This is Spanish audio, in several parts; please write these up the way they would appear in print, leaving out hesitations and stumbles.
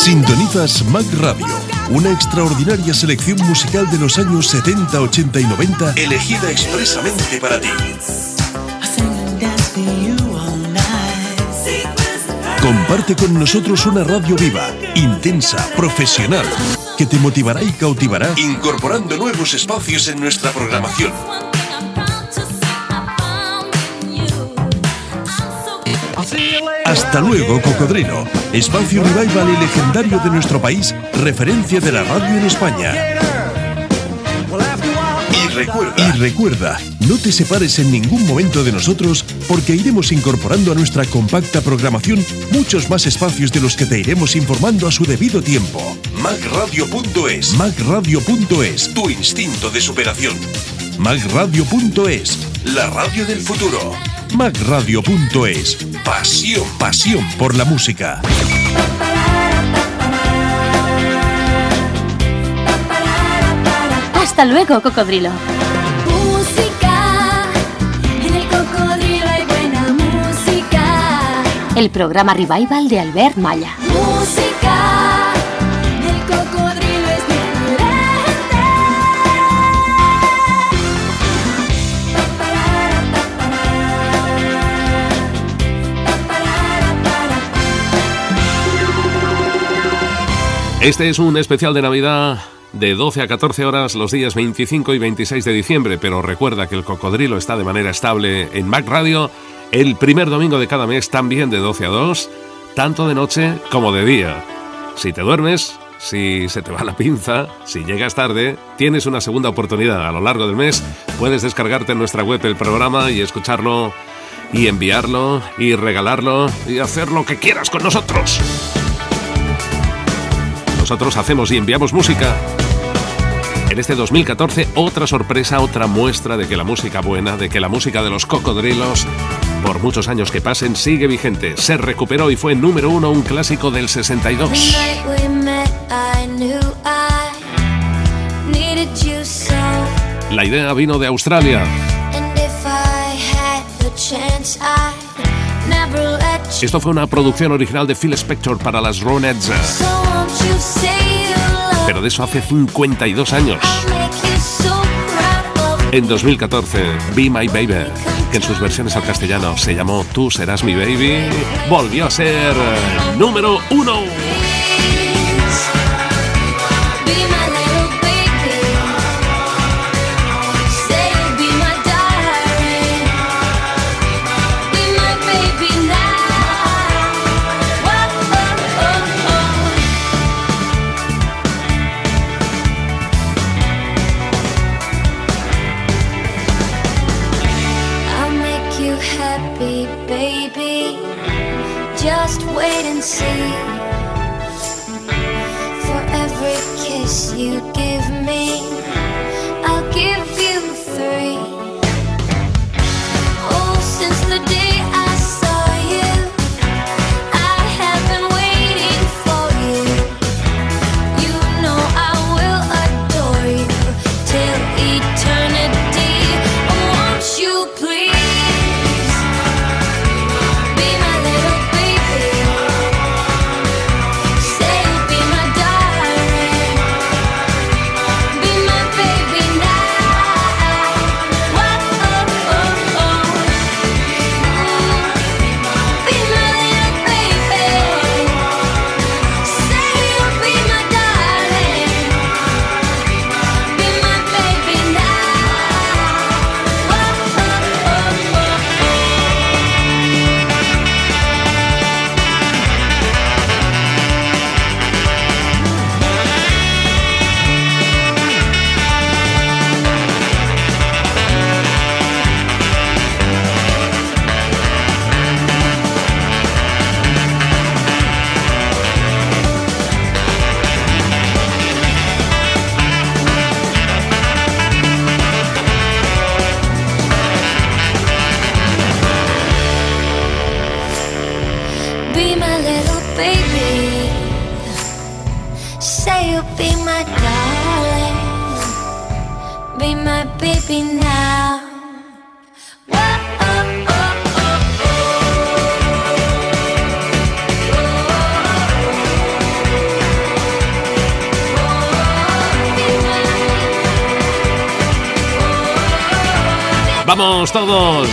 Sintonizas Mac Radio, una extraordinaria selección musical de los años 70, 80 y 90, elegida expresamente para ti. Comparte con nosotros una radio viva, intensa, profesional, que te motivará y cautivará, incorporando nuevos espacios en nuestra programación. Hasta luego, Cocodrilo, espacio revival y legendario de nuestro país, referencia de la radio en España. Y recuerda, no te separes en ningún momento de nosotros, porque iremos incorporando a nuestra compacta programación muchos más espacios de los que te iremos informando a su debido tiempo. MacRadio.es, MacRadio.es, tu instinto de superación. MacRadio.es, la radio del futuro. MacRadio.es, pasión por la música. Hasta luego, Cocodrilo. Música, en el Cocodrilo hay buena música. El programa revival de Albert Malla. Música, el Cocodrilo es diferente. Este es un especial de Navidad de 12 a 14 horas los días 25 y 26 de diciembre, pero recuerda que el Cocodrilo está de manera estable en Mac Radio el primer domingo de cada mes, también de 12 a 2, tanto de noche como de día. Si te duermes, si se te va la pinza, si llegas tarde, tienes una segunda oportunidad. A lo largo del mes puedes descargarte en nuestra web el programa y escucharlo y enviarlo y regalarlo y hacer lo que quieras con nosotros. Nosotros hacemos y enviamos música. En este 2014, otra sorpresa, otra muestra de que la música buena, de que la música de los Cocodrilos, por muchos años que pasen, sigue vigente. Se recuperó y fue número 1 un clásico del 62. La idea vino de Australia. Esto fue una producción original de Phil Spector para las Ronettes. Pero de eso hace 52 años. En 2014, Be My Baby, que en sus versiones al castellano se llamó Tú Serás Mi Baby, volvió a ser número 1. Just wait and see. For every kiss you give me, I'll give you 3. Oh, since the day I saw you, I have been waiting for you. You know I will adore you till eternity. Oh, won't you please? ¡Vamos todos!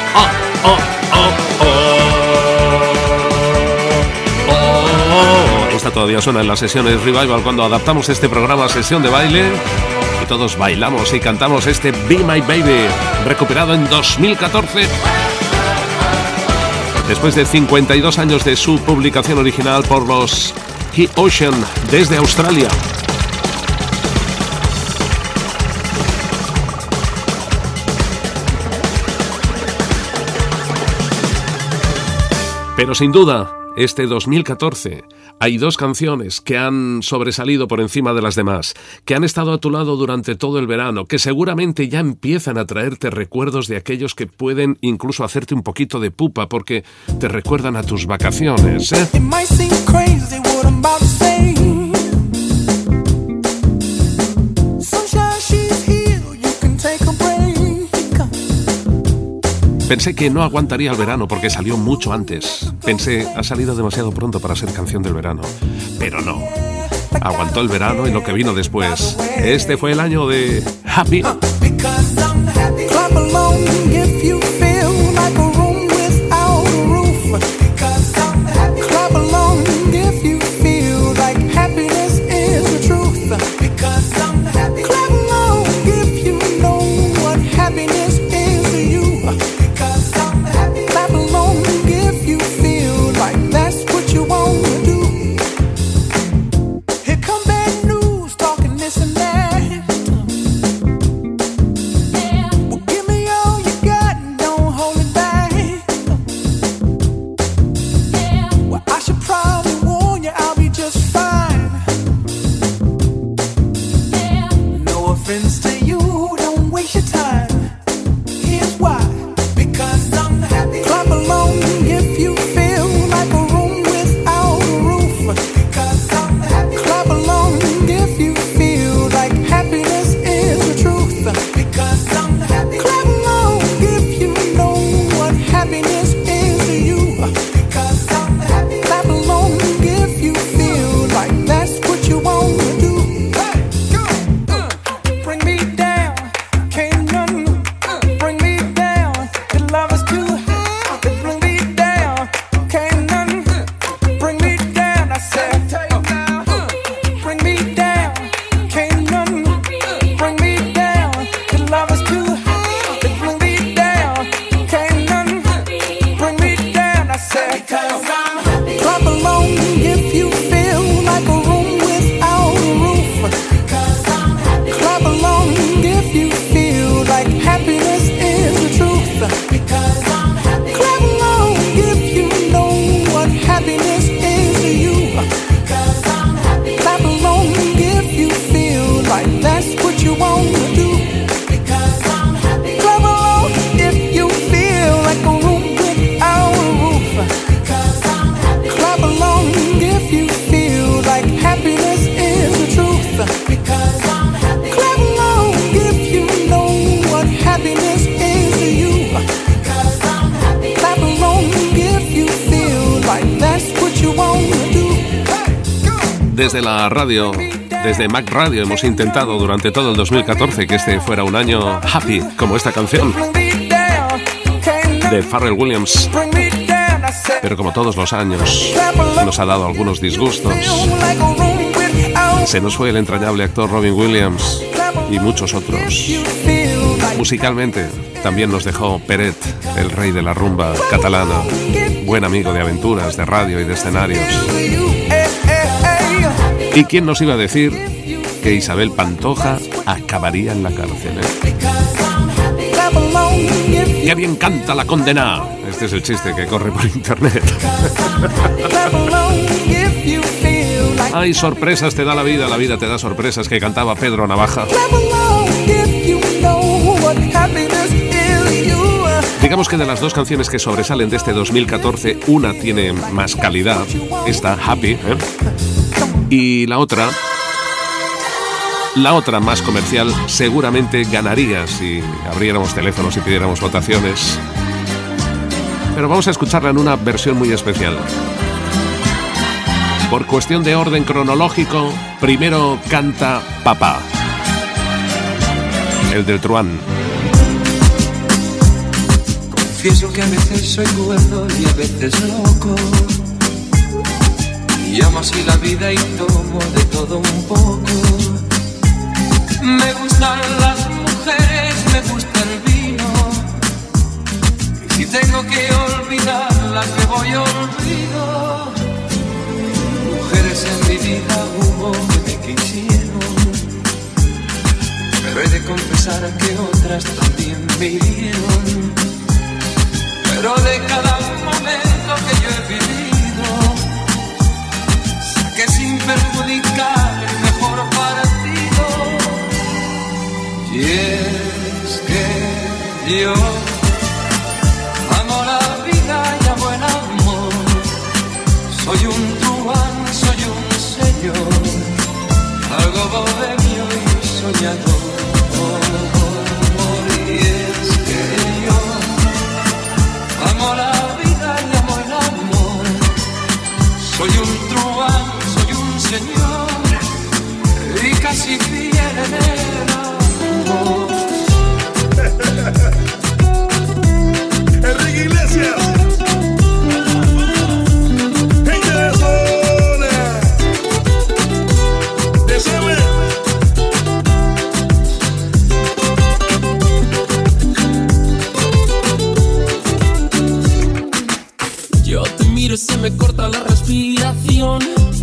Esta todavía suena en las sesiones Revival cuando adaptamos este programa a sesión de baile y todos bailamos y cantamos este Be My Baby, recuperado en 2014. Después de 52 años de su publicación original por los Key Ocean desde Australia. Pero sin duda, este 2014 hay dos canciones que han sobresalido por encima de las demás, que han estado a tu lado durante todo el verano, que seguramente ya empiezan a traerte recuerdos de aquellos que pueden incluso hacerte un poquito de pupa porque te recuerdan a tus vacaciones, ¿eh? Pensé que no aguantaría el verano porque salió mucho antes. Pensé, ha salido demasiado pronto para ser canción del verano. Pero no. Aguantó el verano y lo que vino después. Este fue el año de Happy. Desde la radio, desde Mac Radio, hemos intentado durante todo el 2014 que este fuera un año happy, como esta canción de Pharrell Williams. Pero como todos los años, nos ha dado algunos disgustos. Se nos fue el entrañable actor Robin Williams y muchos otros. Musicalmente, también nos dejó Peret, el rey de la rumba catalana, buen amigo de aventuras, de radio y de escenarios. ¿Y quién nos iba a decir que Isabel Pantoja acabaría en la cárcel? ¡Qué bien canta la condena! Este es el chiste que corre por internet. ¡Ay, sorpresas te da la vida te da sorpresas! Que cantaba Pedro Navaja. Digamos que de las dos canciones que sobresalen de este 2014, una tiene más calidad, esta Happy, y la otra más comercial seguramente ganaría si abriéramos teléfonos y pidiéramos votaciones. Pero vamos a escucharla en una versión muy especial. Por cuestión de orden cronológico, primero canta Papá, el del truán. Confieso que a veces soy cuerdo y a veces loco. Y amo así la vida y tomo de todo un poco. Me gustan las mujeres, me gusta el vino. Y si tengo que olvidarlas, me voy olvido. Mujeres en mi vida hubo que me quisieron, pero he de confesar que otras también me hirieron. Pero de cada momento que yo he vivido, saqué sin perjudicar el mejor partido. Y es que yo amo la vida y amo el amor. Soy un truán, soy un señor, algo bohemio y soñador. Y es que yo amo la vida y amo el amor. Soy un truán, soy un señor y casi fiel en el amor. Enrique Iglesias. Gente de zona. Decime. Yo te miro y se me corta la respiración.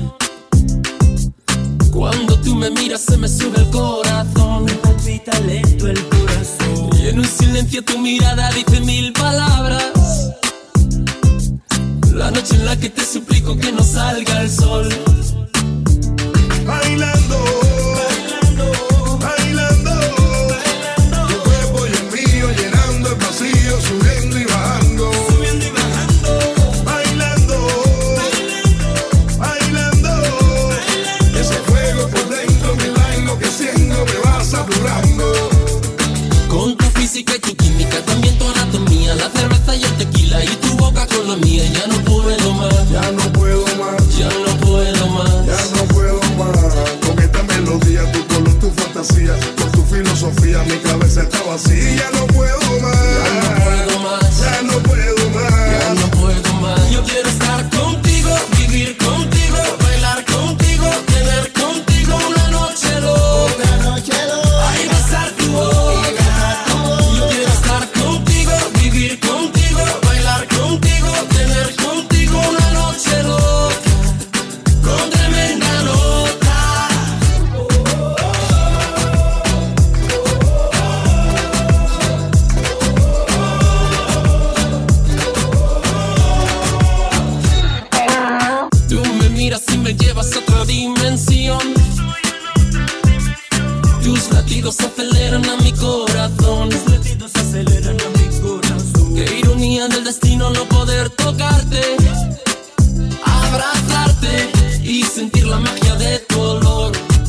Cuando tú me miras se me sube el corazón. Me palpita lento el corazón. Y en un silencio tu mirada dice mil palabras. La noche en la que te suplico que no salga el sol. Bailando, bailando, bailando. Tu cuerpo y el mío llenando el vacío, subiendo y bajando. Subiendo y bajando. Bailando, bailando, bailando. Ese fuego por dentro me va enloqueciendo, me va saturando. Con tu física y tu química, también tu anatomía, la cerveza y el tequila y tu boca con la mía. Ya no puedo más, Ya no puedo más, ya no puedo más. ya no puedo más. Con esta melodía, tu color, tu fantasía, con tu filosofía, mi cabeza está vacía. Ya no puedo más, Ya no puedo más, ya no puedo más. ya no puedo más. Yo quiero estar contigo, vivir contigo, bailar contigo, tener contigo una noche loca. Ay, besar tu boca. Yo quiero estar contigo, vivir contigo, bailar contigo, tener contigo una noche loca, con tremenda nota. Tú me miras y me llevas a otra dimensión. Tus latidos aceleran a mi corazón. Tus latidos aceleran a mi corazón. Qué ironía del destino no poder tocarte, abrazarte y sentir la magia de tu olor.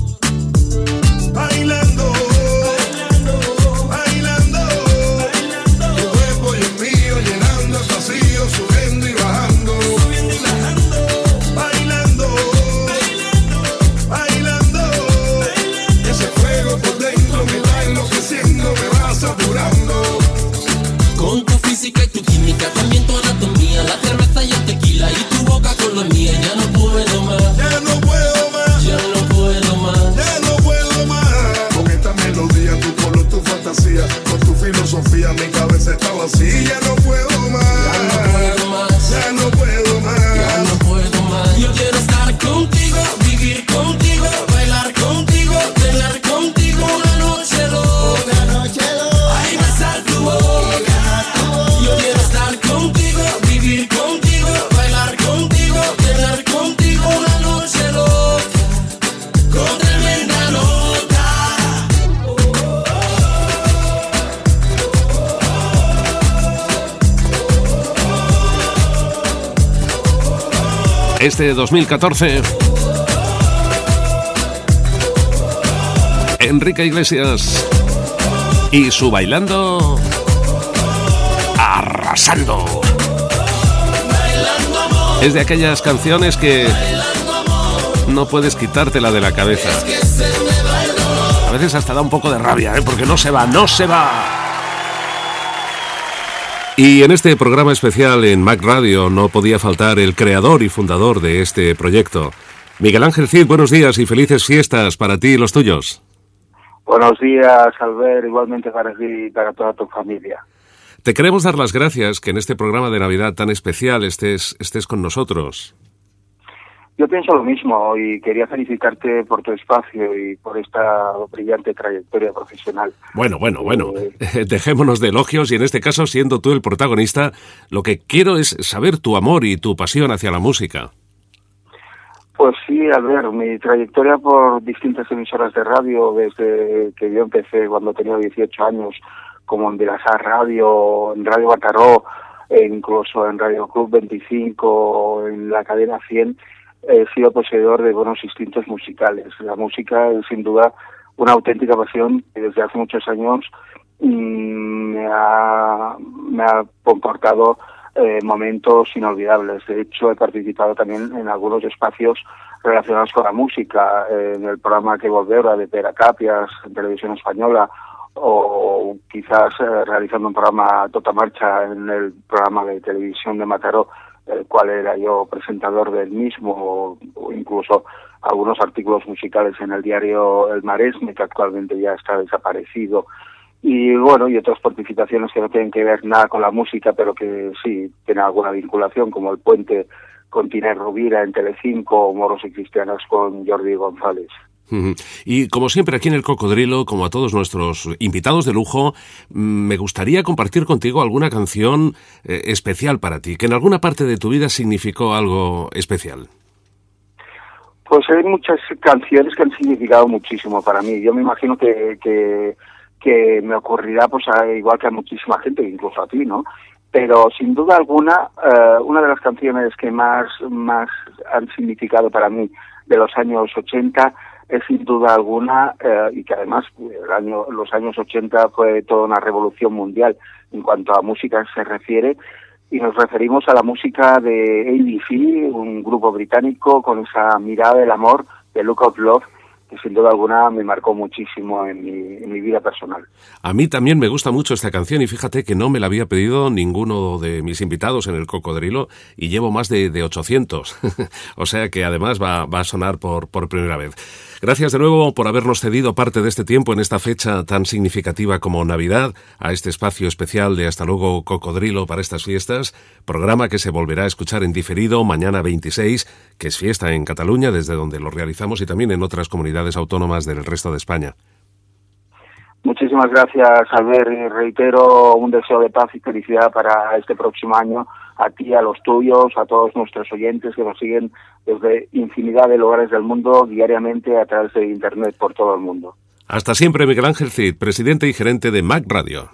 Bailando, bailando, bailando. Tu cuerpo y el mío llenando el vacío, subiendo y bajando. Subiendo y bajando. Bailando, bailando, bailando. Ese fuego por dentro me va enloqueciendo, me va saturando. Con tu física y tu química, también tu anatomía, la cerveza y el tequila y tu boca con la mía. Ya no puedo más, Ya no puedo más, ya no puedo más. ya no puedo más. Con esta melodía, tu color, tu fantasía, con tu filosofía, mi cabeza está vacía. Ya no puedo más, Ya no puedo más, ya no puedo más. ya no puedo más. Yo quiero estar contigo, vivir contigo, bailar contigo, tener contigo una noche loca. Ay, besar tu boca. Yo quiero estar contigo, vivir contigo, bailar contigo, tener contigo una noche loca, con tremenda nota. Este 2014, Enrique Iglesias y su Bailando, arrasando. Es de aquellas canciones que no puedes quitártela de la cabeza. A veces hasta da un poco de rabia, porque no se va. Y en este programa especial en Mac Radio no podía faltar el creador y fundador de este proyecto. Miguel Ángel Cid, buenos días y felices fiestas para ti y los tuyos. Buenos días, Albert, igualmente para ti y para toda tu familia. Te queremos dar las gracias que en este programa de Navidad tan especial estés con nosotros. Yo pienso lo mismo y quería felicitarte por tu espacio y por esta brillante trayectoria profesional. Bueno. Dejémonos de elogios y en este caso, siendo tú el protagonista, lo que quiero es saber tu amor y tu pasión hacia la música. Pues sí, Albert, mi trayectoria por distintas emisoras de radio desde que yo empecé cuando tenía 18 años, como en Vilasar Radio, en Radio Mataró, e incluso en Radio Club 25, en la cadena 100, he sido poseedor de buenos instintos musicales. La música es sin duda una auténtica pasión que desde hace muchos años me ha comportado momentos inolvidables. De hecho, he participado también en algunos espacios relacionados con la música, en el programa Que Volvera de Pere Capias, en Televisión Española, o quizás realizando un programa Tota Marcha en el programa de televisión de Mataró, el cual era yo presentador del mismo, o incluso algunos artículos musicales en el diario El Maresme, que actualmente ya está desaparecido, y bueno, y otras participaciones que no tienen que ver nada con la música, pero que sí tienen alguna vinculación, como El Puente con Tiner Rovira en Telecinco, o Moros y Cristianas con Jordi González. Y como siempre aquí en El Cocodrilo, como a todos nuestros invitados de lujo, me gustaría compartir contigo alguna canción especial para ti, que en alguna parte de tu vida significó algo especial. Pues hay muchas canciones que han significado muchísimo para mí. Yo me imagino que me ocurrirá pues igual que a muchísima gente, incluso a ti, ¿no? Pero sin duda alguna, una de las canciones que más han significado para mí de los años 80 es sin duda alguna, y que además los años 80 fue toda una revolución mundial en cuanto a música se refiere, y nos referimos a la música de ABC, un grupo británico con esa mirada del amor, de Look of Love, que sin duda alguna me marcó muchísimo en mi vida personal. A mí también me gusta mucho esta canción y fíjate que no me la había pedido ninguno de mis invitados en El Cocodrilo y llevo más de 800, o sea que además va a sonar por primera vez. Gracias de nuevo por habernos cedido parte de este tiempo en esta fecha tan significativa como Navidad, a este espacio especial de Hasta luego Cocodrilo para estas fiestas, programa que se volverá a escuchar en diferido mañana 26, que es fiesta en Cataluña, desde donde lo realizamos, y también en otras comunidades autónomas del resto de España. Muchísimas gracias, Albert, y reitero un deseo de paz y felicidad para este próximo año, a ti, a los tuyos, a todos nuestros oyentes que nos siguen desde infinidad de lugares del mundo diariamente a través de Internet por todo el mundo. Hasta siempre, Miguel Ángel Cid, presidente y gerente de Mac Radio.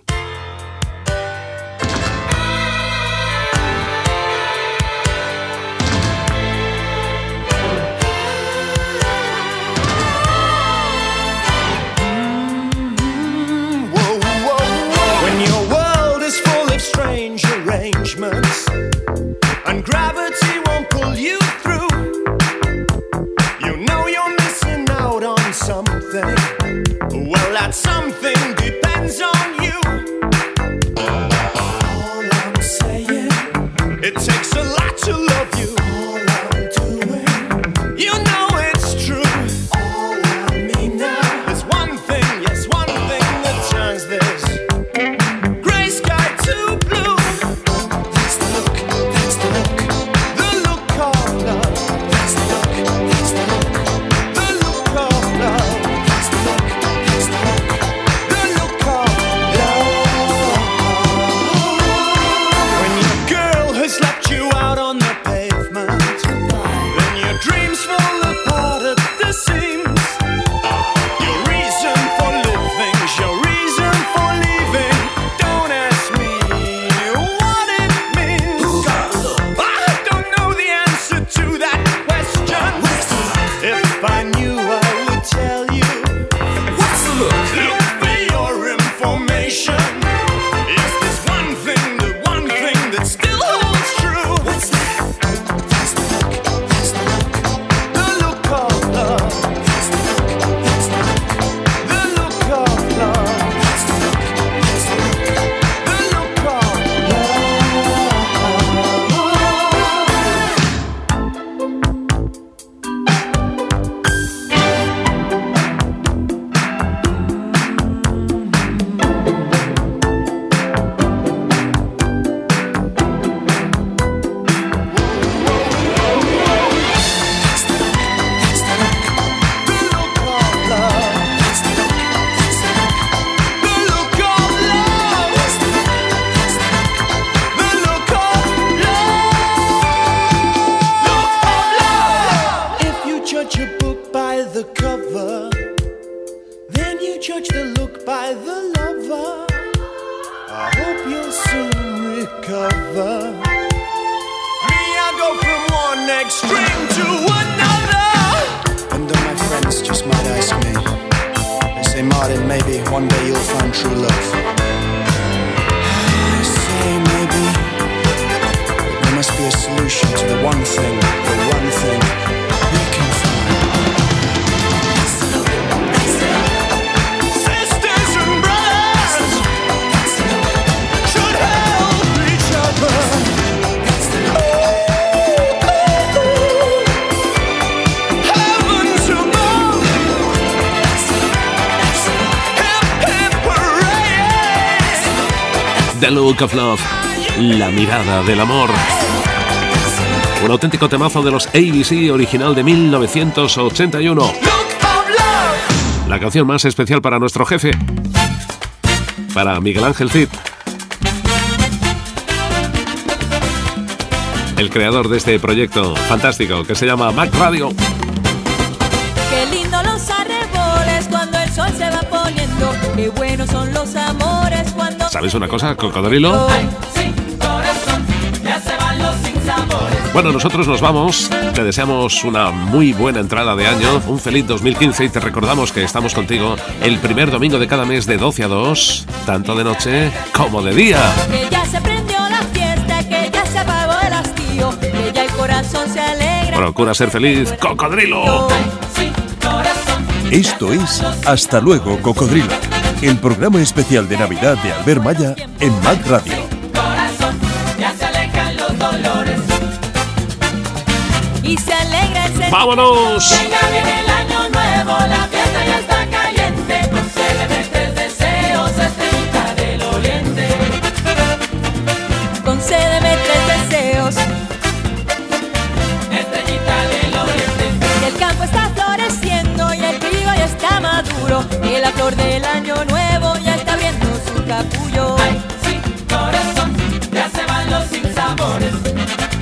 And gravity won't pull you through. You know you're missing out on something. Well, that something depends on you. All I'm saying, it takes a lot to love you. All I'm doing, you know it's true. All I mean now is one thing, yes, one thing that turns this gray sky to blue. That's the look, that's the look. The look of love. That's the look, that's the look. The look of love. That's the look, that's the look. The judge the look by the lover. I hope you'll soon recover. Me, I go from one extreme to another. And all my friends just might ask me. They say, Martin, maybe one day you'll find true love. I say maybe there must be a solution to the one thing we can find. The Look of Love, la mirada del amor. Un auténtico temazo de los ABC, original de 1981. La canción más especial para nuestro jefe, para Miguel Ángel Cid, el creador de este proyecto fantástico que se llama Mac Radio. Qué lindo los arreboles cuando el sol se va poniendo. Qué buenos son los amores cuando... ¿Sabes una cosa, Cocodrilo? Ay, sí, corazón, ya se van los sinsabores. Bueno, nosotros nos vamos. Te deseamos una muy buena entrada de año, un feliz 2015 y te recordamos que estamos contigo el primer domingo de cada mes de 12 a 2, tanto de noche como de día. Que ya se prendió la fiesta, que ya se apagó el hastío, que ya el corazón se alegra. Procura ser feliz, Cocodrilo. Ay, sí, corazón. Esto es Hasta luego, Cocodrilo, el programa especial de Navidad de Albert Malla en Mac Radio. Corazón, ya se alejan los dolores. Y se alegra el ser. ¡Vámonos! Venga, viene el año nuevo, la fiesta ya está caliente. Concédeme 3 deseos, estrellita del oriente. Concédeme 3 deseos. Estrellita del oriente. Que el campo está floreciendo y el trigo ya está maduro. Que la flor del año nuevo ya está abriendo su capullo. Ay, sí, corazón, ya se van los sinsabores.